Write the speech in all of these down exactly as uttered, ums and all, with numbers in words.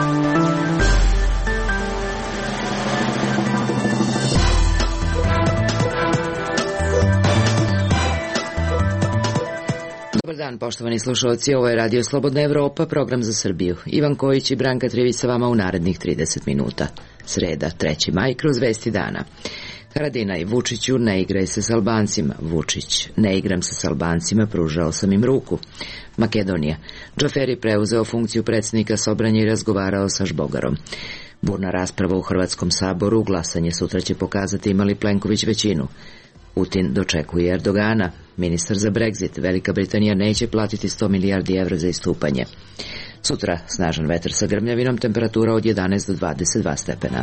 Dobar dan, poštovani slušalci, ovo je Radio Slobodna Evropa, program za Srbiju. Ivan Kojić i Branka Trivić sa vama u narednih trideset minuta. Sreda, treći maj, kroz vesti dana. Haradinaj, Vučiću, ne igraj se s Albancima. Vučić, ne igram se s Albancima, pružao sam im ruku. Makedonija, Džaferi preuzeo funkciju predsjednika Sobranja i razgovarao sa Žbogarom. Burna rasprava u Hrvatskom saboru, glasanje sutra će pokazati ima li Plenković većinu. Putin dočekuje Erdogana. Ministar za Brexit, Velika Britanija neće platiti sto milijardi evra za istupanje. Sutra snažan vetar sa grmljavinom, temperatura od jedanaest do dvadeset dva stepena.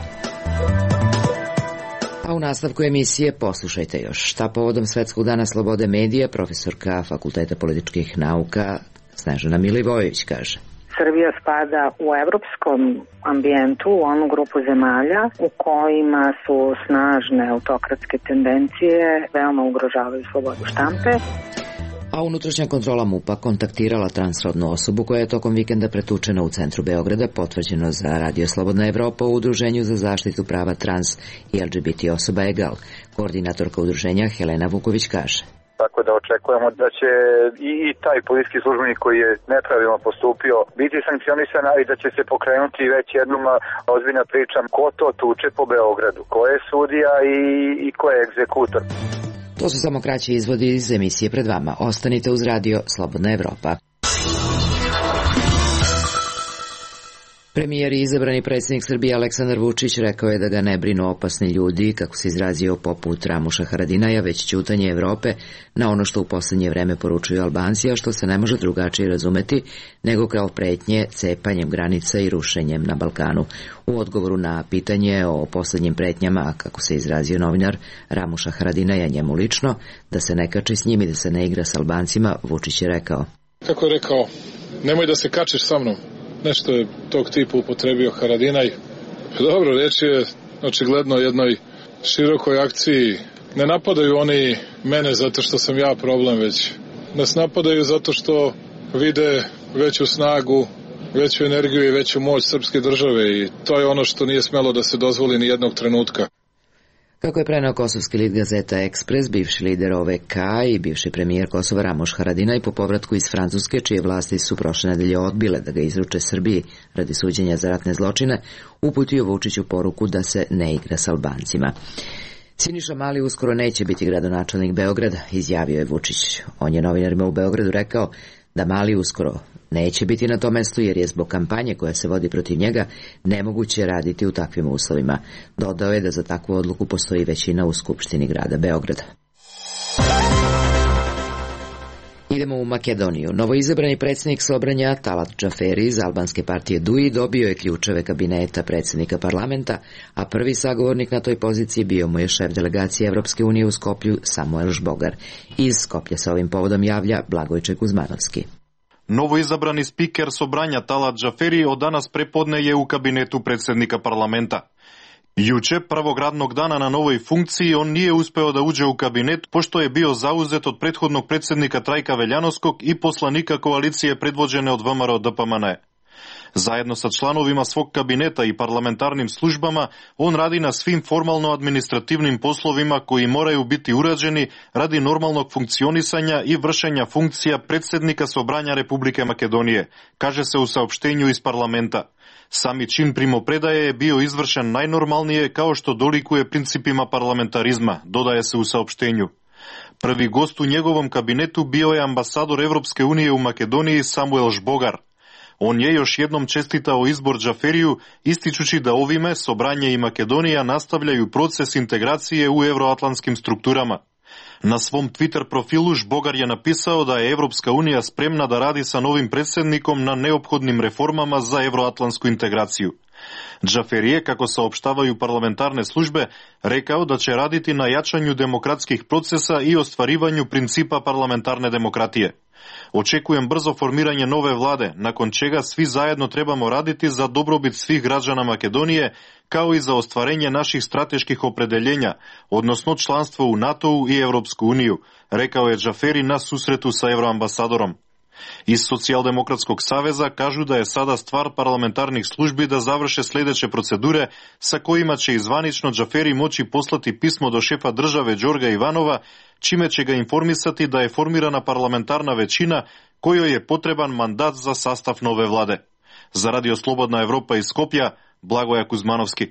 A u nastavku emisije poslušajte još šta povodom Svetskog dana slobode medija profesorka Fakulteta političkih nauka Snežana Milivojević kaže. Srbija spada u evropskom ambijentu, u onu grupu zemalja u kojima su snažne autokratske tendencije, veoma ugrožavaju slobodu štampe. A unutrašnja kontrola MUP-a kontaktirala transrodnu osobu koja je tokom vikenda pretučena u centru Beograda, potvrđeno za Radio Slobodna Evropa u Udruženju za zaštitu prava trans i L G B T osoba EGAL. Koordinatorka udruženja Helena Vuković kaže. Tako da očekujemo da će i, i taj policijski službenik koji je nepravilno postupio biti sankcionisan, i da će se pokrenuti već jednom ozbiljna priča ko to tuče po Beogradu, ko je sudija i, i ko je egzekutor. To su samo kraći izvodi iz emisije pred vama. Ostanite uz Radio Slobodna Evropa. Premijer i izabrani predsjednik Srbije Aleksandar Vučić rekao je da ga ne brinu opasni ljudi, kako se izrazio poput Ramuša Haradinaja, već ćutanje Evrope na ono što u posljednje vreme poručuju Albanci, a što se ne može drugačije razumeti nego kao pretnje cepanjem granica i rušenjem na Balkanu. U odgovoru na pitanje o posljednjim pretnjama, kako se izrazio novinar Ramuša Haradinaja njemu lično, da se ne kači s njim i da se ne igra s Albancima, Vučić je rekao. Kako je rekao, nemoj da se kačiš sa mnom. Nešto je tog tipa upotrebio Haradinaj. Dobro, reč je očigledno o jednoj širokoj akciji. Ne napadaju oni mene zato što sam ja problem, već nas napadaju zato što vide veću snagu, veću energiju i veću moć srpske države, i to je ono što nije smelo da se dozvoli ni jednog trenutka. Kako je preneo kosovski list gazeta Ekspres, bivši lider O V K i bivši premijer Kosova Ramuš Haradinaj po povratku iz Francuske, čije vlasti su prošle nedelje odbile da ga izruče Srbiji radi suđenja za ratne zločine, uputio Vučiću poruku da se ne igra s Albancima. Siniša Mali uskoro neće biti gradonačelnik Beograda, izjavio je Vučić. On je novinarima u Beogradu rekao da Mali uskoro neće biti na tom mestu jer je zbog kampanje koja se vodi protiv njega nemoguće raditi u takvim uslovima. Dodao je da za takvu odluku postoji većina u Skupštini grada Beograda. Idemo u Makedoniju. Novoizabrani predsjednik Sobranja Talat Džaferi iz albanske partije D U I dobio je ključeve kabineta predsjednika parlamenta, a prvi sagovornik na toj poziciji bio mu je šef delegacije Evropske unije u Skoplju Samuel Žbogar. Iz Skoplja se ovim povodom javlja Blagojče Kuzmanovski. Novoizabrani spiker Sobranja Talat Džaferi od danas prepodne je u kabinetu predsjednika parlamenta. Juče, prvog radnog dana na novoj funkciji, on nije uspeo da uđe u kabinet, pošto je bio zauzet od prethodnog predsjednika Trajka Veljanovskog i poslanika koalicije predvođene od V M R D P M N. Zajedno sa članovima svog kabineta i parlamentarnim službama, on radi na svim formalno-administrativnim poslovima koji moraju biti urađeni radi normalnog funkcionisanja i vršenja funkcija predsjednika Sobranja Republike Makedonije, kaže se u saopštenju iz parlamenta. Sami čin primopredaje je bio izvršen najnormalnije kao što dolikuje principima parlamentarizma, dodaje se u saopštenju. Prvi gost u njegovom kabinetu bio je ambasador Evropske unije u Makedoniji Samuel Žbogar. On je još jednom čestitao izbor Džaferiju, ističući da ovime Sobranje i Makedonija nastavljaju proces integracije u evroatlantskim strukturama. Na svom Twitter profilu Žbogar je napisao da je Evropska unija spremna da radi sa novim predsjednikom na neophodnim reformama za evroatlantsku integraciju. Džaferi je, kako saopštavaju parlamentarne službe, rekao da će raditi na jačanju demokratskih procesa i ostvarivanju principa parlamentarne demokratije. Očekujem brzo formiranje nove vlade, nakon čega svi zajedno trebamo raditi za dobrobit svih građana Makedonije, kao i za ostvarenje naših strateških opredeljenja, odnosno članstvo u NATO-u i Evropsku uniju, rekao je Džaferi na susretu sa euroambasadorom. Iz Социјалдемократскog saveza кажу да е сада ствар парламентарних служби да заврше следече процедуре са којима ќе изванично Џафери мочи послати писмо до шефа државе Ѓорга Иванова, чиме ќе га информисати да е формирана парламентарна веćина којој е потребан мандат за састав нове владе. За Радио Слободна Европа из Скопје, Благоја Кузмановски.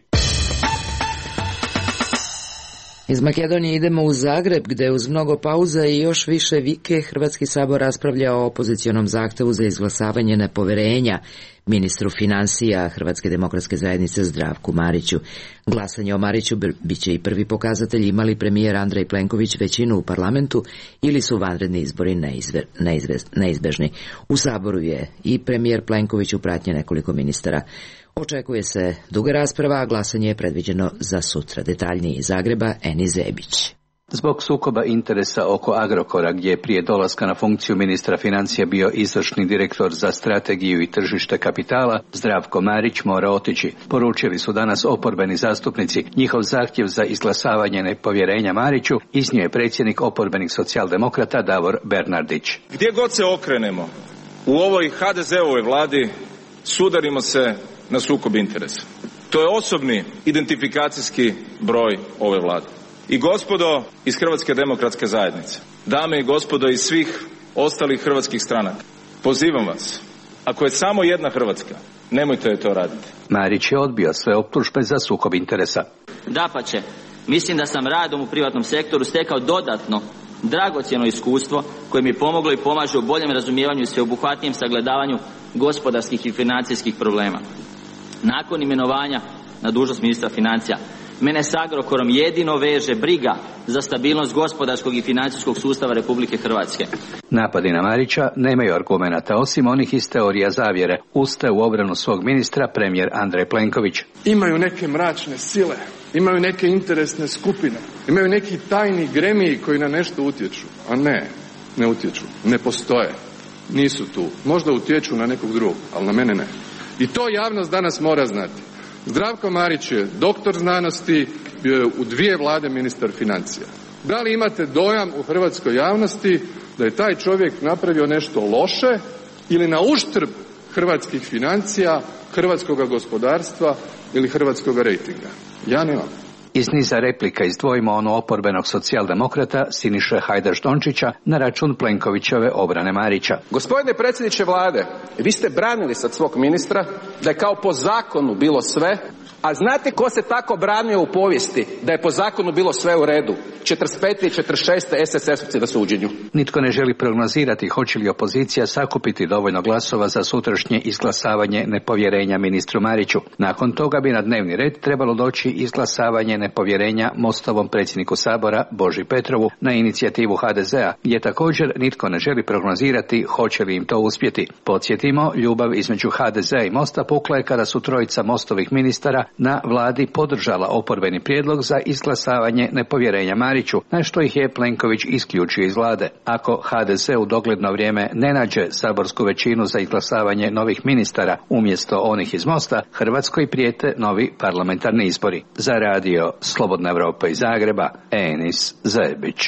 Iz Makedonije idemo u Zagreb, gde uz mnogo pauza i još više vike Hrvatski sabor raspravlja o opozicionom zahtevu za izglasavanje nepoverenja ministru finansija Hrvatske demokratske zajednice Zdravku Mariću. Glasanje o Mariću biće i prvi pokazatelj imali premijer Andrej Plenković većinu u parlamentu ili su vanredni izbori neizve, neizve, neizbežni. U saboru je i premijer Plenković u pratnji nekoliko ministara. Očekuje se duga rasprava, a glasanje je predviđeno za sutra. Detaljnije iz Zagreba, Eni Zebić. Zbog sukoba interesa oko Agrokora, gdje je prije dolaska na funkciju ministra financija bio izvršni direktor za strategiju i tržište kapitala, Zdravko Marić mora otići. Poručili su danas oporbeni zastupnici. Njihov zahtjev za izglasavanje nepovjerenja Mariću iznio je predsjednik oporbenih socijaldemokrata Davor Bernardić. Gdje god se okrenemo u ovoj ha de zeovoj vladi sudarimo se na sukob interesa. To je osobni identifikacijski broj ove vlade. I gospodo iz Hrvatske demokratske zajednice, dame i gospodo iz svih ostalih hrvatskih stranaka, pozivam vas, ako je samo jedna Hrvatska, nemojte je to raditi. Marić je odbio sve optužbe za sukob interesa. Dapače, mislim da sam radom u privatnom sektoru stekao dodatno dragocjeno iskustvo koje mi je pomoglo i pomaže u boljem razumijevanju i sveobuhvatnijem sagledavanju gospodarskih i financijskih problema. Nakon imenovanja na dužnost ministra financija, mene s Agrokorom jedino veže briga za stabilnost gospodarskog i financijskog sustava Republike Hrvatske. Napadi na Marića nemaju argumenata osim onih iz teorija zavjere. Ustaje u obranu svog ministra premijer Andrej Plenković. Imaju neke mračne sile, imaju neke interesne skupine, imaju neki tajni gremiji koji na nešto utječu. A ne, ne utječu, ne postoje, nisu tu. Možda utječu na nekog drugog, ali na mene ne. I to javnost danas mora znati. Zdravko Marić je doktor znanosti, bio je u dvije vlade ministar financija. Da li imate dojam u hrvatskoj javnosti da je taj čovjek napravio nešto loše ili na uštrb hrvatskih financija, hrvatskog gospodarstva ili hrvatskog rejtinga? Ja nemam. Iz niza replika izdvojimo ono oporbenog socijaldemokrata Siniše Hajdaš-Dončića na račun Plenkovićeve obrane Marića. Gospodine predsjedniče vlade, vi ste branili sad svog ministra da je kao po zakonu bilo sve, a znate ko se tako branio u povijesti da je po zakonu bilo sve u redu? četrdeset pete i četrdeset šeste es es esovci na suđenju. Nitko ne želi prognozirati hoće li opozicija sakupiti dovoljno glasova za sutrašnje izglasavanje nepovjerenja ministru Mariću. Nakon toga bi na dnevni red trebalo doći izglasavanje nepovjerenja Mostovom predsjedniku Sabora Boži Petrovu na inicijativu ha de zea, gdje također nitko ne želi prognozirati hoće li im to uspjeti. Podsjetimo, ljubav između ha de zea i Mosta pukla je kada su trojica Mostovih ministara na vladi podržala oporbeni prijedlog za izglasavanje nepovjerenja Mariću, na što ih je Plenković isključio iz vlade. Ako ha de ze u dogledno vrijeme ne nađe saborsku većinu za izglasavanje novih ministara umjesto onih iz Mosta, Hrvatskoj prijete novi parlamentarni izbori. Za Radio Slobodna Evropa iz Zagreba, Enis Zebić.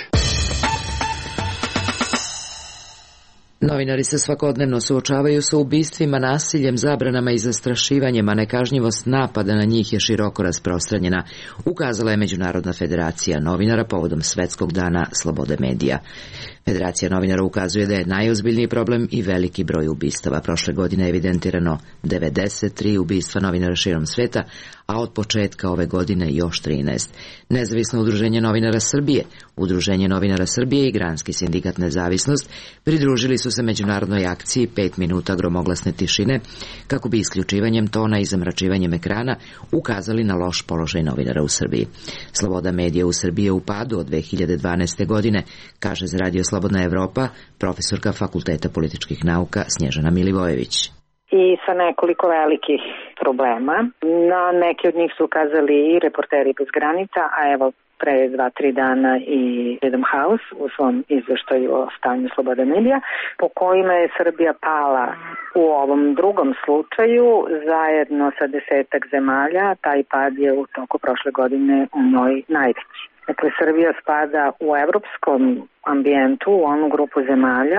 Novinari se svakodnevno suočavaju sa ubistvima, nasiljem, zabranama i zastrašivanjem, a nekažnjivost napada na njih je široko rasprostranjena, ukazala je Međunarodna federacija novinara povodom Svetskog dana slobode medija. Federacija novinara ukazuje da je najozbiljniji problem i veliki broj ubistava. Prošle godine je evidentirano devedeset tri ubistva novinara širom sveta, a od početka ove godine još trinaest. Nezavisno udruženje novinara Srbije, Udruženje novinara Srbije i Granski sindikat Nezavisnost pridružili su se međunarodnoj akciji pet minuta gromoglasne tišine kako bi isključivanjem tona i zamračivanjem ekrana ukazali na loš položaj novinara u Srbiji. Sloboda medija u Srbiji je u padu od dve hiljade dvanaeste. godine, kaže za Radio Slobodna Evropa profesorka Fakulteta političkih nauka Snježana Milivojević. I sa nekoliko velikih problema. Na neki od njih su ukazali i Reporteri bez granica, a evo pre dva, tri dana i Freedom House u svom izveštaju o stanju slobode medija, po kojima je Srbija pala u ovom drugom slučaju zajedno sa desetak zemalja. Taj pad je u toku prošle godine u njoj najveći. Dakle, Srbija spada u evropskom ambijentu, u onu grupu zemalja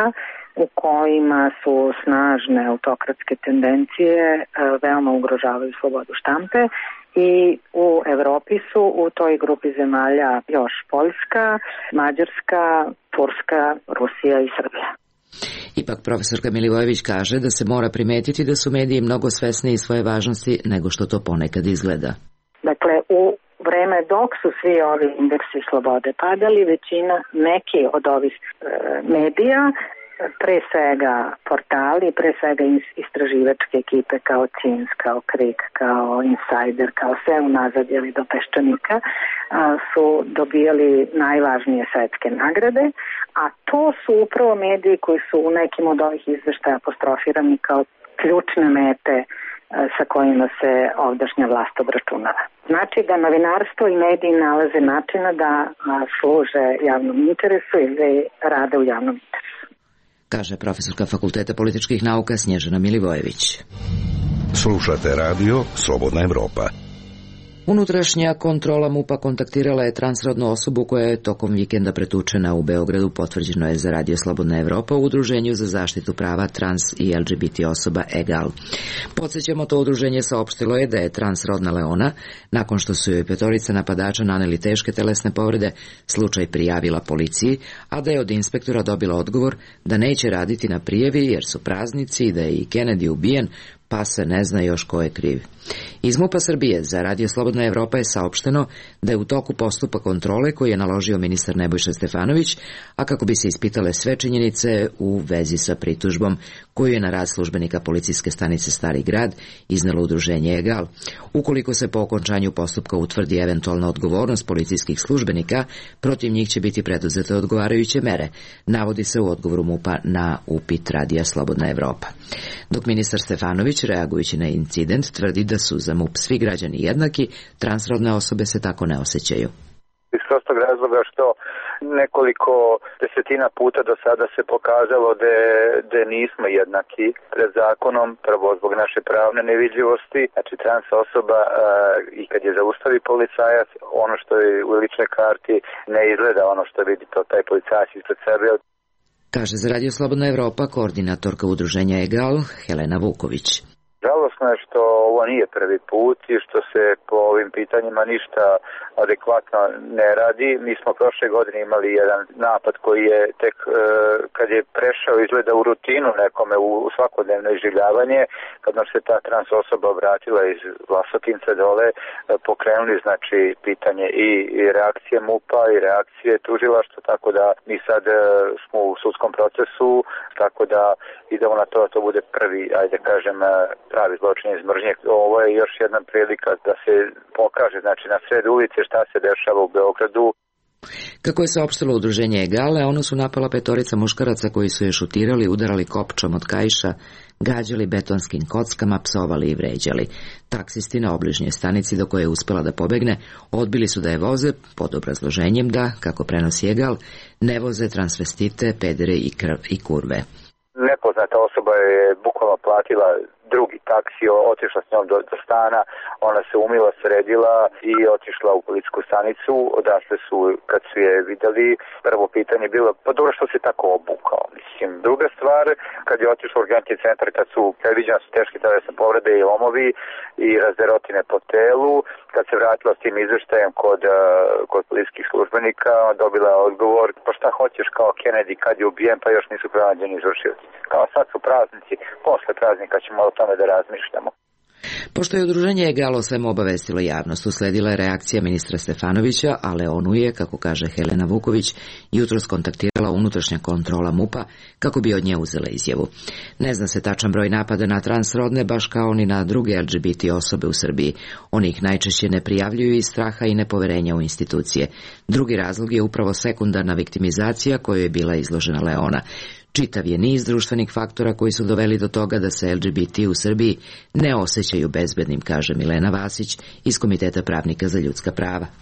u kojima su snažne autokratske tendencije, veoma ugrožavaju slobodu štampe. I u Evropi su u toj grupi zemalja još Poljska, Mađarska, Turska, Rusija i Srbija. Ipak profesorka Milivojević kaže da se mora primetiti da su mediji mnogo svesniji svoje važnosti nego što to ponekad izgleda. Dakle, u vreme dok su svi ovi indeksi slobode padali, većina, neki od ovih e, medija, pre svega portali, pre svega istraživačke ekipe kao Cins, kao Krik, kao Insider, kao sve unazad ili do Peščanika, su dobijali najvažnije svetske nagrade, a to su upravo mediji koji su u nekim od ovih izveštaja apostrofirani kao ključne mete sa kojima se ovdašnja vlast obračunava. Znači da novinarstvo i mediji nalaze načina da služe javnom interesu ili rade u javnom interesu, kaže profesorka Fakulteta političkih nauka Snježana Milivojević. Slušate radio Slobodna Evropa. Unutrašnja kontrola MUP-a kontaktirala je transrodnu osobu koja je tokom vikenda pretučena u Beogradu, potvrđeno je za radio Slobodna Evropa u Udruženju za zaštitu prava trans i L G B T osoba EGAL. Podsjećamo, to udruženje saopštilo je da je transrodna Leona, nakon što su joj petorica napadača naneli teške telesne povrede, slučaj prijavila policiji, a da je od inspektora dobila odgovor da neće raditi na prijavi jer su praznici i da je i Kennedy ubijen, pa se ne zna još ko je kriv. Iz MUP-a Srbije za radio Slobodna Evropa je saopšteno da je u toku postupak kontrole koji je naložio ministar Nebojša Stefanović, a kako bi se ispitale sve činjenice u vezi sa pritužbom koju je na rad službenika policijske stanice Stari grad iznelo udruženje EGAL. Ukoliko se po okončanju postupka utvrdi eventualna odgovornost policijskih službenika, protiv njih će biti preduzete odgovarajuće mere, navodi se u odgovoru MUP-a na upit radija Slobodna Evropa. Dok ministar Stefanović, reagujući na incident, tvrdi da su za MUP svi građani jednaki, transrodne osobe se tako ne osjećaju. Iz prostog razloga što nekoliko desetina puta do sada se pokazalo da, da nismo jednaki pred zakonom, prvo zbog naše pravne nevidljivosti, znači trans osoba a, i kad je zaustavi policajac, ono što je u ličnoj karti ne izgleda ono što vidi to taj policajac ispred sebe. Kaže za radio Slobodna Evropa koordinatorka udruženja EGAL Helena Vuković. Žalosno je što ovo nije prvi put i što se po ovim pitanjima ništa adekvatno ne radi. Mi smo prošle godine imali jedan napad koji je tek e, kad je prešao izgleda u rutinu nekome u svakodnevno iživljavanje, kad nam se ta trans osoba obratila iz Vlasotinca dole, e, pokrenuli znači pitanje i, i reakcije MUP-a i reakcije tužilaštva, tako da mi sad e, smo u sudskom procesu, tako da idemo na to da to bude prvi, ajde kažem, pravi zločin iz mržnje. Ovo je još jedna prilika da se pokaže, znači na sred ulice šta se dešava u Beogradu. Kako je saopštilo udruženje EGAL, ono su napala petorica muškaraca koji su je šutirali, udarali kopčom od kaiša, gađali betonskim kockama, psovali i vređali. Taksisti na obližnjoj stanici do koje je uspela da pobegne, odbili su da je voze pod obrazloženjem da, kako prenosi EGAL, ne voze transvestite, pedere i, krv, i kurve. Nepoznata osoba je bukvalno platila drugi taksi, otišla s njom do, do stana, ona se umila, sredila i otišla u policijsku stanicu, odatle su, kad su je videli, prvo pitanje je bilo, pa dobro što se tako obukao, mislim. Druga stvar, kad je otišla u urgentni centar, kad su predviđena su teške telesne povrede i lomovi i razderotine po telu, kad se vratila s tim izveštajem kod, kod policijskih službenika, dobila odgovor, pa šta hoćeš kao Kennedy kad je ubijen, pa još nisu pronađeni izvršioci. Kao sad su praznici, posle praznika ćemo o tome da razmišljamo. Pošto je udruženje EGAL o svemu obavestilo javnost, usledila je reakcija ministra Stefanovića, ali onu je, kako kaže Helena Vuković, jutros kontaktirala unutrašnja kontrola MUP-a kako bi od nje uzela izjavu. Ne zna se tačan broj napada na transrodne, baš kao ni na druge L G B T osobe u Srbiji. Oni ih najčešće ne prijavljuju iz straha i nepoverenja u institucije. Drugi razlog je upravo sekundarna viktimizacija kojoj je bila izložena Leona. Čitav je niz društvenih faktora koji su doveli do toga da se L G B T u Srbiji ne osjećaju bezbednim, kaže Milena Vasić iz Komiteta pravnika za ljudska prava.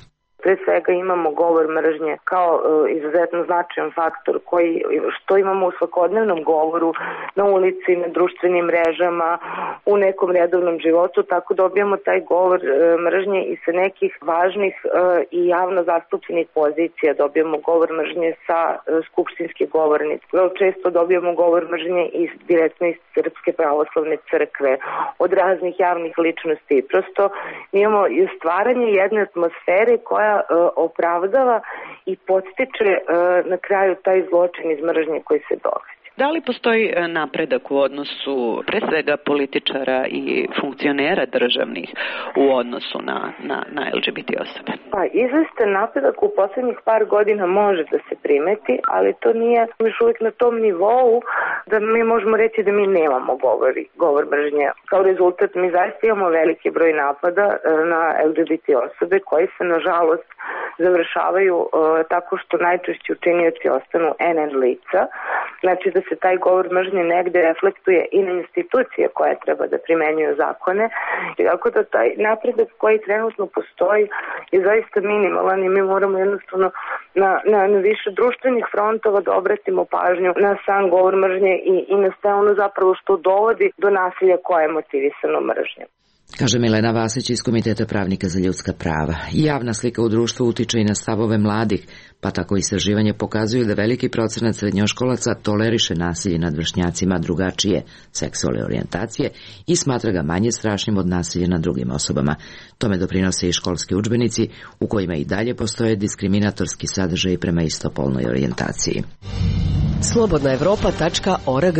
pre svega imamo govor mržnje kao uh, izuzetno značajan faktor koji, što imamo u svakodnevnom govoru, na ulici, na društvenim mrežama, u nekom redovnom životu, tako dobijamo taj govor uh, mržnje i sa nekih važnih uh, i javno zastupljenih pozicija. Dobijamo govor mržnje sa uh, skupštinske govornice. Često dobijamo govor mržnje iz, direktno iz Srpske pravoslavne crkve, od raznih javnih ličnosti. Prosto mi imamo stvaranje jedne atmosfere koja uh, opravdava i podstiče uh, na kraju taj zločin iz mržnje koji se događa. Da li postoji napredak u odnosu pre svega političara i funkcionera državnih u odnosu na, na, na L G B T osobe? Pa izvestan napredak u poslednjih par godina može da se primeti, ali to nije još uvijek na tom nivou da mi možemo reći da mi nemamo govori, govor mržnje. Kao rezultat mi zaista imamo veliki broj napada na L G B T osobe koji se nažalost završavaju uh, tako što najčešći učinioci ostanu N N lica. Znači da se taj govor mržnje negde reflektuje i na institucije koje treba da primenjuju zakone. I tako da taj napredak koji trenutno postoji je zaista minimalan i mi moramo jednostavno na, na, na više društvenih frontova da obratimo pažnju na sam govor mržnje i, i na sve ono zapravo što dovodi do nasilja koje je motivisano mržnjom. Kaže Milena Vasić iz Komiteta pravnika za ljudska prava. Javna slika u društvu utiče i na stavove mladih, pa tako istraživanje pokazuju da veliki procenat srednjoškolaca toleriše nasilje nad vršnjacima drugačije seksualne orijentacije i smatra ga manje strašnim od nasilja nad drugim osobama. Tome doprinose i školski udžbenici u kojima i dalje postoje diskriminatorski sadržaj prema istopolnoj orijentaciji. slobodna evropa tačka org.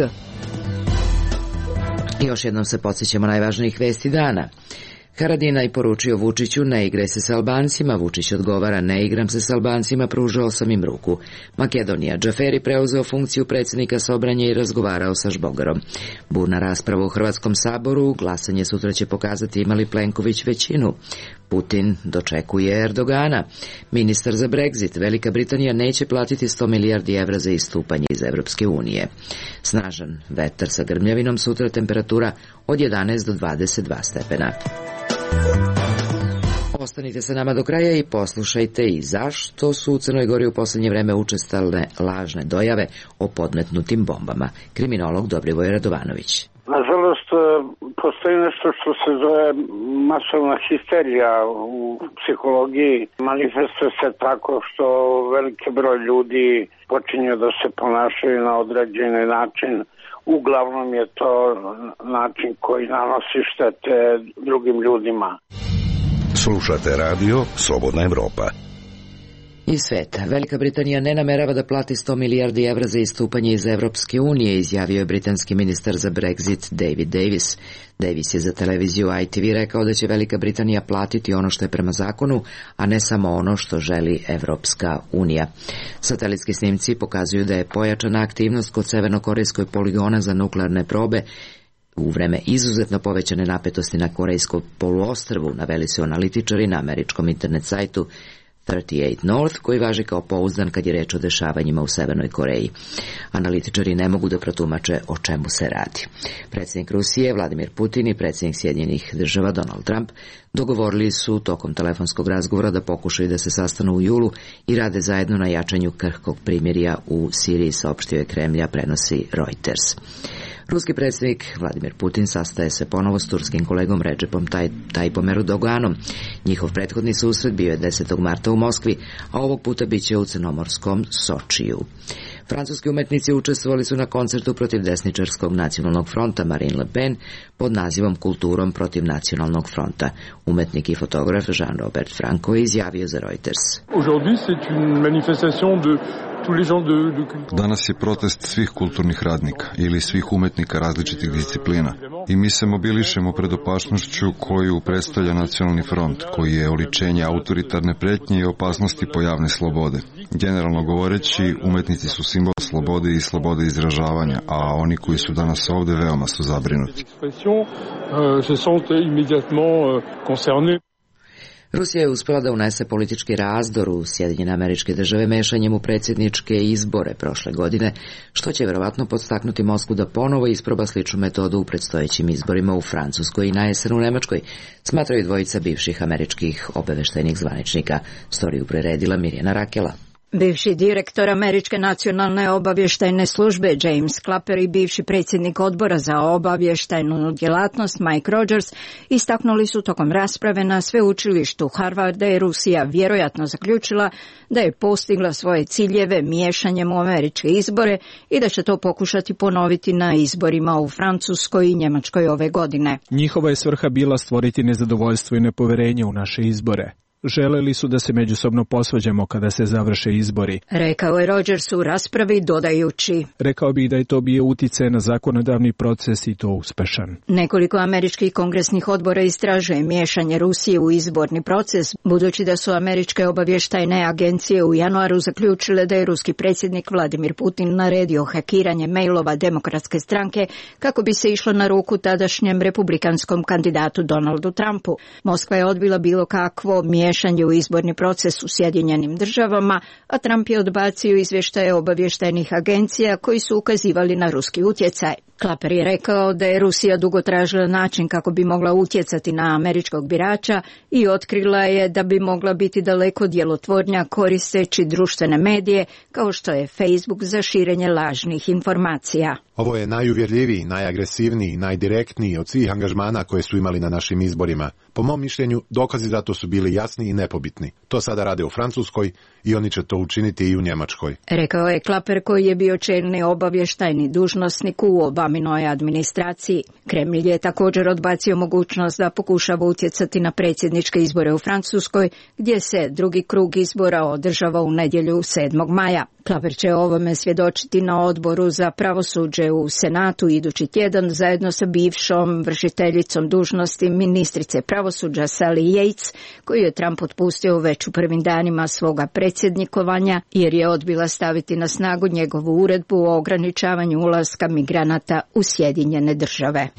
Još jednom se podsjećamo najvažnijih vesti dana. Haradinaj poručio Vučiću, ne igraj se s Albancima, Vučić odgovara, ne igram se s Albancima, pružao sam im ruku. Makedonija, Džaferi preuzeo funkciju predsjednika Sobranja i razgovarao sa Žbogarom. Burna rasprava u Hrvatskom saboru, glasanje sutra će pokazati ima li Plenković većinu. Putin dočekuje Erdogana. Ministar za Brexit, Velika Britanija neće platiti sto milijardi evra za istupanje iz Evropske unije. Snažan vetar sa grmljavinom, sutra temperatura od jedanaest do dvadeset dva stepena. Ostanite sa nama do kraja i poslušajte i zašto su u Crnoj Gori u poslednje vreme učestale lažne dojave o podmetnutim bombama. Kriminolog Dobrivoj Radovanović. Nažalost, postoji nešto što se zove masovna histerija u psihologiji. Manifestuje se tako što veliki broj ljudi počinju da se ponašaju na određeni način. Uglavnom je to način koji nanosi štete drugim ljudima. Slušate radio Slobodna Evropa. Iz sveta. Velika Britanija ne namerava da plati sto milijardi evra za istupanje iz Evropske unije, izjavio je britanski ministar za Brexit David Davis. Davis je za televiziju I T V rekao da će Velika Britanija platiti ono što je prema zakonu, a ne samo ono što želi Evropska unija. Satelitski snimci pokazuju da je pojačana aktivnost kod severnokorejskog poligona za nuklearne probe u vreme izuzetno povećane napetosti na korejskom poluostrvu, naveli su analitičari na američkom internet sajtu trideset osam North, koji važi kao pouzdan kad je reč o dešavanjima u Severnoj Koreji. Analitičari ne mogu da protumače o čemu se radi. Predsjednik Rusije Vladimir Putin i predsjednik Sjedinjenih država Donald Trump dogovorili su tokom telefonskog razgovora da pokušaju da se sastanu u julu i rade zajedno na jačanju krhkog primirja u Siriji, saopštio je Kremlja, prenosi Reuters. Ruski predsjednik Vladimir Putin sastaje se ponovo s turskim kolegom Recepom Tayyipom Erdoganom. Njihov prethodni susret bio je desetog marta u Moskvi, a ovog puta biće u crnomorskom Sočiju. Francuski umetnici učestvovali su na koncertu protiv desničarskog nacionalnog fronta Marine Le Pen pod nazivom Kulturom protiv nacionalnog fronta. Umetnik i fotograf Jean-Robert Franco je izjavio za Reuters. Danas je protest svih kulturnih radnika ili svih umetnika različitih disciplina i mi se mobilišemo pred opasnošću koju predstavlja nacionalni front, koji je oličenje autoritarne pretnje i opasnosti po javne slobode. Generalno govoreći, umetnici su simbol slobode i slobode izražavanja, a oni koji su danas ovde veoma su zabrinuti. Rusija je uspela da unese politički razdor u Sjedinjene Američke Države mešanjem u predsjedničke izbore prošle godine, što će verovatno podstaknuti Moskvu da ponovo isproba sličnu metodu u predstojećim izborima u Francuskoj i na jesen u Nemačkoj, smatraju dvojica bivših američkih obaveštajnih zvaničnika. Storiju priredila Mirjana Rakela. Bivši direktor Američke nacionalne obavještajne službe James Clapper i bivši predsjednik odbora za obavještajnu djelatnost Mike Rogers istaknuli su tokom rasprave na sveučilištu Harvard da je Rusija vjerojatno zaključila da je postigla svoje ciljeve miješanjem u američke izbore i da će to pokušati ponoviti na izborima u Francuskoj i Njemačkoj ove godine. Njihova je svrha bila stvoriti nezadovoljstvo i nepoverenje u naše izbore. Želeli su da se međusobno posvađamo kada se završe izbori. Rekao je Rogers u raspravi dodajući. Rekao bih da je to bio utjecaj na zakonodavni proces i to uspešan. Nekoliko američkih kongresnih odbora istražuje miješanje Rusije u izborni proces, budući da su američke obavještajne agencije u januaru zaključile da je ruski predsjednik Vladimir Putin naredio hakiranje mailova Demokratske stranke kako bi se išlo na ruku tadašnjem republikanskom kandidatu Donaldu Trumpu. Moskva je odbila bilo kakvo miješanje u izborni proces u Sjedinjenim Državama, a Trump je odbacio izvještaje obavještajnih agencija koji su ukazivali na ruski utjecaj. Clapper je rekao da je Rusija dugo tražila način kako bi mogla utjecati na američkog birača i otkrila je da bi mogla biti daleko djelotvornija koristeći društvene medije kao što je Facebook za širenje lažnih informacija. Ovo je najuvjerljiviji, najagresivniji, najdirektniji od svih angažmana koje su imali na našim izborima. Po mom mišljenju, dokazi za to su bili jasni i nepobitni. To sada rade u Francuskoj i oni će to učiniti i u Njemačkoj. Rekao je Clapper koji je bio čelni obavještajni dužnosnik u Obaminoj administraciji. Kremlj je također odbacio mogućnost da pokušava utjecati na predsjedničke izbore u Francuskoj, gdje se drugi krug izbora održava u nedjelju sedmog maja. Clapper će o ovome svjedočiti na odboru za pravosuđe u Senatu idući tjedan zajedno sa bivšom vršiteljicom dužnosti ministrice pravosuđa Sally Yates, koju je Trump otpustio već u prvim danima svoga predsjednikovanja jer je odbila staviti na snagu njegovu uredbu o ograničavanju ulaska migranata u Sjedinjene Države.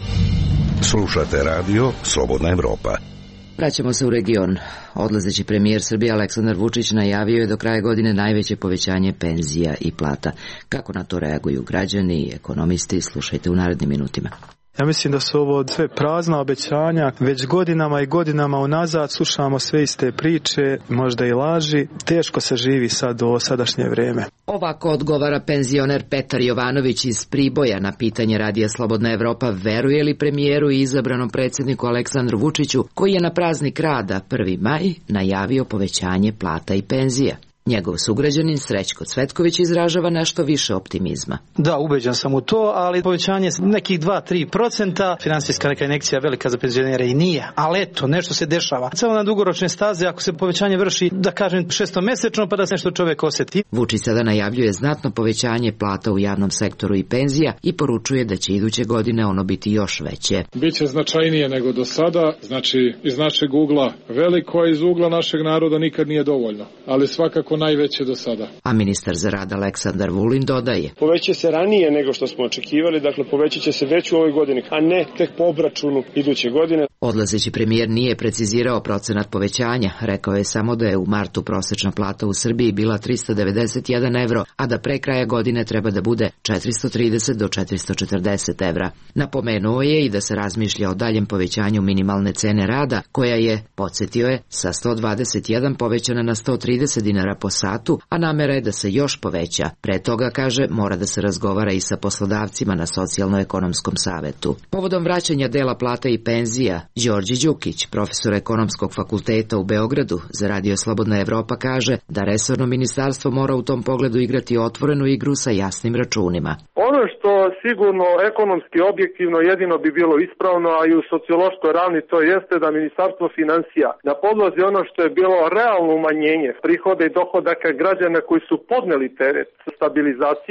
Slušate radio Slobodna Evropa. Vraćamo se u region. Odlazeći premijer Srbije Aleksandar Vučić najavio je do kraja godine najveće povećanje penzija i plata. Kako na to reaguju građani i ekonomisti, slušajte u narednim minutima. Ja mislim da su ovo sve prazna obećanja. Već godinama i godinama unazad slušamo sve iste priče, možda i laži. Teško se živi sad u sadašnje vrijeme. Ovako odgovara penzioner Petar Jovanović iz Priboja na pitanje Radija Slobodna Evropa veruje li premijeru i izabranom predsjedniku Aleksandru Vučiću, koji je na praznik rada prvi maj najavio povećanje plata i penzija. Njegov sugrađanin Srećko Cvetković izražava nešto više optimizma. Da, ubeđen sam u to, ali povećanje nekih dva do tri procenta, finansijska neka injekcija velika za penzionere i nije, ali eto, nešto se dešava. Samo na dugoročne staze, ako se povećanje vrši, da kažem, šestomesečno, pa da se nešto čovjek osjeti. Vučić sada najavljuje znatno povećanje plata u javnom sektoru i penzija i poručuje da će iduće godine ono biti još veće. Biće značajnije nego do sada, znači iz našeg ugla veliko, a iz ugla našeg naroda nikad nije dovoljno, ali svakako najveće do sada. A ministar za rad Aleksandar Vulin dodaje: Poveće se ranije nego što smo očekivali, dakle povećat će se već u ovoj godini, a ne tek po obračunu iduće godine. Odlazeći premijer nije precizirao procenat povećanja, rekao je samo da je u martu prosječna plata u Srbiji bila tristo devedeset jedan evro, a da pre kraja godine treba da bude četiristo trideset do četiristo četrdeset evra. Napomenuo je i da se razmišlja o daljem povećanju minimalne cene rada, koja je, podsjetio je, sa sto dvadeset jedan povećana na sto trideset dinara po satu, a namera je da se još poveća. Pre toga, kaže, mora da se razgovara i sa poslodavcima na socijalno-ekonomskom savetu. Povodom vraćanja dela plata i penzija, Đorđe Đukić, profesor ekonomskog fakulteta u Beogradu, za Radio Slobodna Evropa kaže da resorno ministarstvo mora u tom pogledu igrati otvorenu igru sa jasnim računima. Ono što sigurno ekonomski objektivno jedino bi bilo ispravno, a i u sociološkoj ravni to jeste da ministarstvo finansija na podlozi ono što je bilo realno umanjenje prihoda i dohodaka građana koji su podneli teret stabilizacije,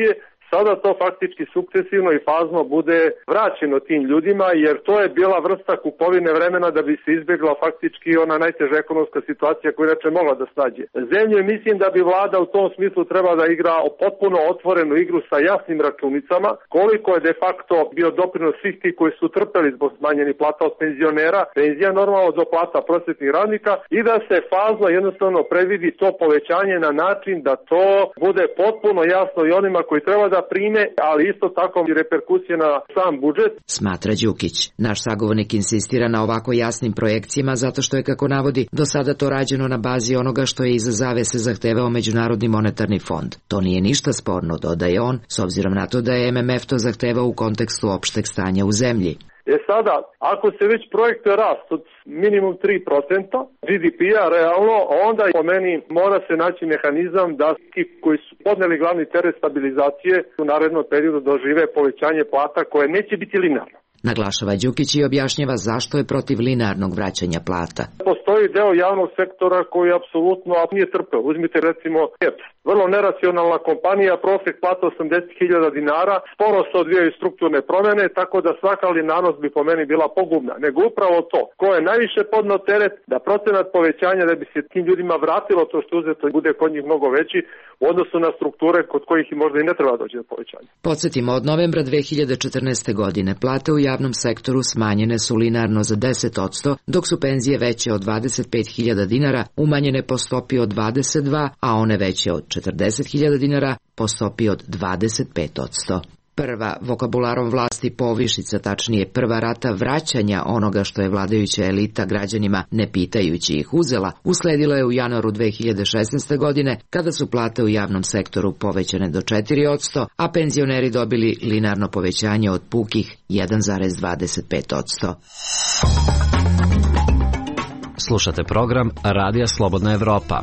sada to faktički sukcesivno i fazno bude vraćeno tim ljudima, jer to je bila vrsta kupovine vremena da bi se izbjegla faktički ona najteža ekonomska situacija koja inače mogla da snađe zemlju. Mislim da bi vlada u tom smislu treba da igra potpuno otvorenu igru sa jasnim računicama, koliko je de facto bio doprinos svih ti koji su trpeli zbog smanjenih plata od penzionera, penzija normalno do plata prosvetnih radnika, i da se fazno jednostavno predvidi to povećanje na način da to bude potpuno jasno i onima koji treba da prime, ali isto tako i reperkusije na sam budžet. Smatra Đukić. Naš sagovornik insistira na ovako jasnim projekcijama zato što je, kako navodi, do sada to rađeno na bazi onoga što je iza zavese zahtevao Međunarodni monetarni fond. To nije ništa sporno, dodaje on, s obzirom na to da je M M F to zahtevao u kontekstu opšteg stanja u zemlji. E sada, ako se već projektuje rast od minimum tri procenta G D P-a realno, onda po meni mora se naći mehanizam da ti koji su podneli glavni teret stabilizacije u narednom periodu dožive povećanje plata koje neće biti linearno. Naglašava Đukić i objašnjava zašto je protiv linearnog vraćanja plata. Postoji deo javnog sektora koji apsolutno nije trpeo. Uzmite recimo H E P. Vrlo neracionalna kompanija, prosek plata osamdeset hiljada dinara, sporo se odvijaju strukturne promjene, tako da svaka linearnost bi po meni bila pogubna. Nego upravo to, ko je najviše podneo teret, da procenat povećanja da bi se tim ljudima vratilo to što uzeto bude kod njih mnogo veći u odnosu na strukture kod kojih i možda i ne treba doći do povećanja. Podsjetimo, od novembra dve hiljade četrnaeste. godine plate u javnom sektoru smanjene su linearno za deset posto, dok su penzije veće od dvadeset pet hiljada dinara umanjene po stopi od dvadeset dva, a one veće od četrdeset hiljada dinara po stopi od dvadeset pet posto. Prva, vokabularom vlasti povišica, tačnije prva rata vraćanja onoga što je vladajuća elita građanima ne pitajući ih uzela, usledila je u januaru dve hiljade šesnaeste. godine, kada su plate u javnom sektoru povećane do četiri posto, a penzioneri dobili linearno povećanje od pukih jedan zarez dvadeset pet posto. Slušate program Radija Slobodna Evropa.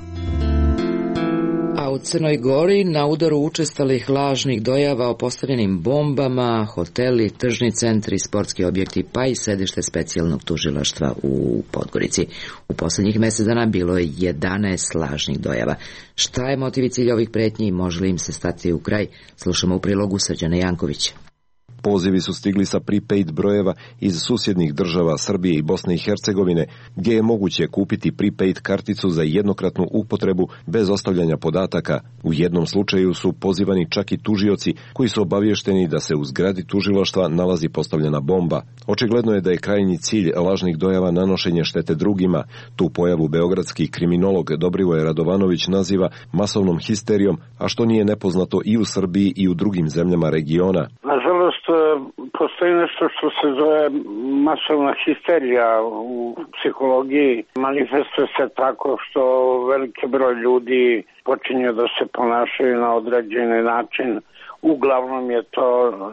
A u Crnoj Gori na udaru učestalih lažnih dojava o postavljenim bombama, hoteli, tržni centri, sportski objekti, pa i sedište specijalnog tužilaštva u Podgorici. U poslednjih mesec dana bilo je jedanaest lažnih dojava. Šta je motiv i cilj ovih pretnji i može li im se stati u kraj? Slušamo u prilogu Srđana Jankovića. Pozivi su stigli sa prepaid brojeva iz susjednih država Srbije i Bosne i Hercegovine, gdje je moguće kupiti prepaid karticu za jednokratnu upotrebu bez ostavljanja podataka. U jednom slučaju su pozivani čak i tužioci koji su obavješteni da se u zgradi tužilaštva nalazi postavljena bomba. Očigledno je da je krajnji cilj lažnih dojava nanošenje štete drugima. Tu pojavu beogradski kriminolog Dobrivoje Radovanović naziva masovnom histerijom, a što nije nepoznato i u Srbiji i u drugim zemljama regiona. Nažalost, postoji nešto što se zove masovna histerija u psihologiji. Manifestuje se tako što veliki broj ljudi počinje da se ponašaju na određeni način. Uglavnom je to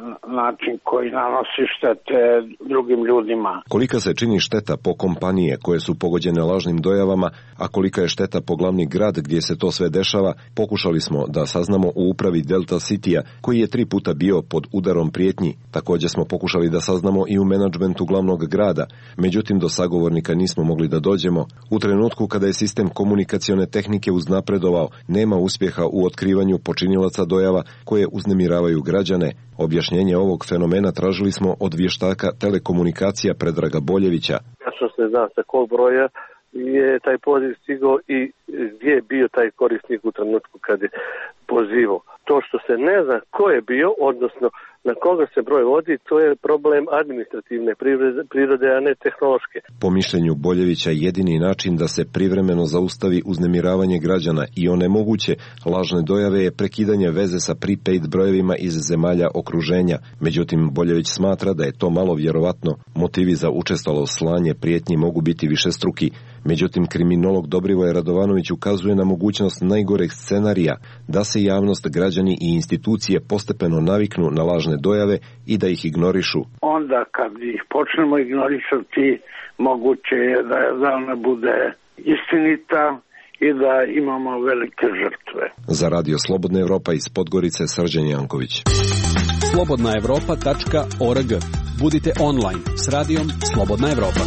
način koji nanosi štete drugim ljudima. Kolika se čini šteta po kompanije koje su pogođene lažnim dojavama, a kolika je šteta po glavni grad gdje se to sve dešava, pokušali smo da saznamo u upravi Delta Citya, koji je tri puta bio pod udarom prijetnji. Također smo pokušali da saznamo i u menadžmentu glavnog grada, međutim do sagovornika nismo mogli da dođemo. U trenutku kada je sistem komunikacione tehnike uznapredovao, nema uspjeha u otkrivanju počinilaca dojava koje uznemiravaju građane. Objašnjenje ovog fenomena tražili smo od vještaka telekomunikacija Predraga Boljevića. Tačno se zna sa kog broja je taj poziv stigao i gdje je bio taj korisnik u trenutku kad je pozivao. To što se ne zna ko je bio, odnosno na koga se broj vodi, to je problem administrativne prirode, a ne tehnološke. Po mišljenju Boljevića, jedini način da se privremeno zaustavi uznemiravanje građana i onemoguće lažne dojave je prekidanje veze sa prepaid brojevima iz zemalja okruženja. Međutim, Boljević smatra da je to malo vjerovatno. Motivi za učestalo slanje prijetnji mogu biti višestruki. Međutim, kriminolog Dobrivoje Radovanović ukazuje na mogućnost najgoreg scenarija, da se javnost, građani i institucije postepeno naviknu na lažne dojave i da ih ignorišu. Onda kad ih počnemo ignorisati, moguće je da, da ona bude istinita i da imamo velike žrtve. Za Radio Slobodna Evropa iz Podgorice, Srđan Janković. slobodna evropa tačka org. Budite online s radijom Slobodna Evropa.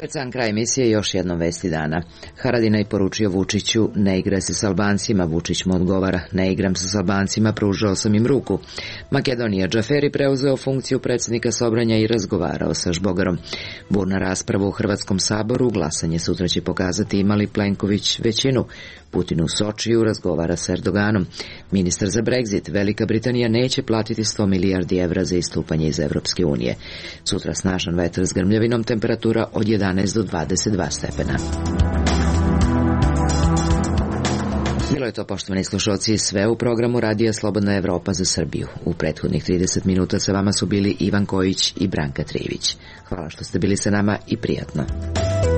Pred sam kraj emisije još jednom vesti dana. Haradinaj poručio Vučiću, ne igra se s Albancima, Vučić mu odgovara, ne igram se s Albancima, pružao sam im ruku. Makedonija Džaferi preuzeo funkciju predsjednika Sobranja i razgovarao sa Žbogarom. Burna rasprava u Hrvatskom saboru, glasanje sutra će pokazati ima li Plenković većinu. Putin u Sočiju razgovara s Erdoganom. Ministar za Brexit, Velika Britanija neće platiti sto milijardi evra za istupanje iz Evropske unije. Sutra snažan vetar s grmljavinom, temperatura od jedanaest do dvadeset dva stepena. Bilo je to, poštovani slušalci, sve u programu Radija Slobodna Evropa za Srbiju. U prethodnih trideset minuta sa vama su bili Ivan Kojić i Branka Trivić. Hvala što ste bili sa nama i prijatno.